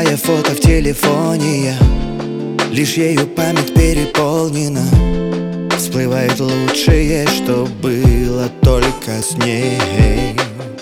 Листая фото в телефоне, я лишь ею память переполнена. Всплывает лучшее, что было только с ней.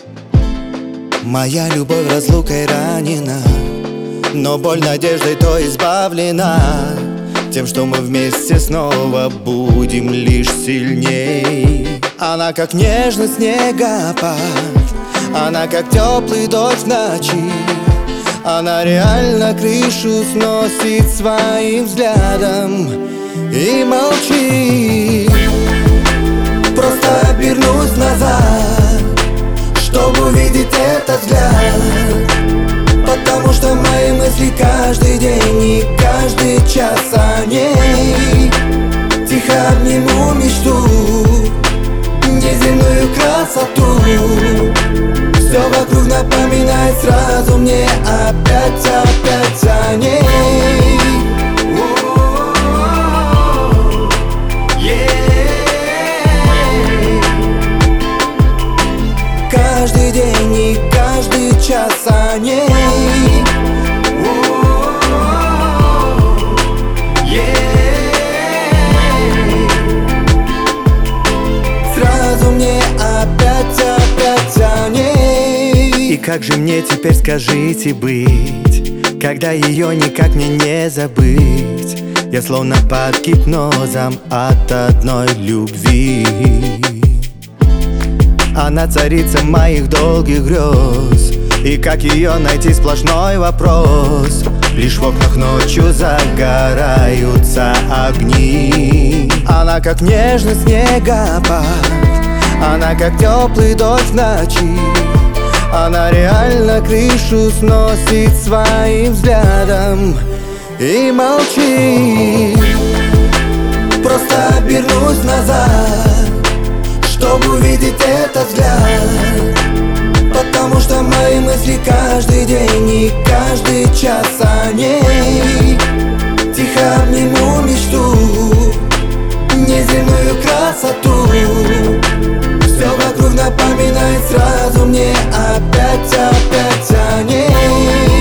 Моя любовь разлукой ранена, но боль надеждой то избавлена тем, что мы вместе снова будем лишь сильней. Она как нежный снегопад, она как теплый дождь в ночи. Она реально крышу сносит своим взглядом и молчит. Просто обернусь назад, чтобы увидеть этот взгляд, потому что мои мысли каждый день и каждый час о ней. Тихо обниму мечту, неземную красоту. Все вокруг напоминает сразу мне опять о ней. Каждый день и каждый час о ней. Сразу мне опять о ней. И как же мне теперь, скажите, быть, когда ее никак мне не забыть? Я словно под гипнозом от одной любви. Она царица моих долгих грез, и как ее найти, сплошной вопрос. Лишь в окнах ночью загораются огни. Она как нежный снегопад, она как теплый дождь в ночи. Она реально крышу сносит своим взглядом и молчит. Просто обернусь назад, чтобы увидеть этот взгляд, потому что мои мысли каждый день и каждый час о ней. Тихо обниму мечту, неземную красоту. Все вокруг напоминает сразу мне опять о ней.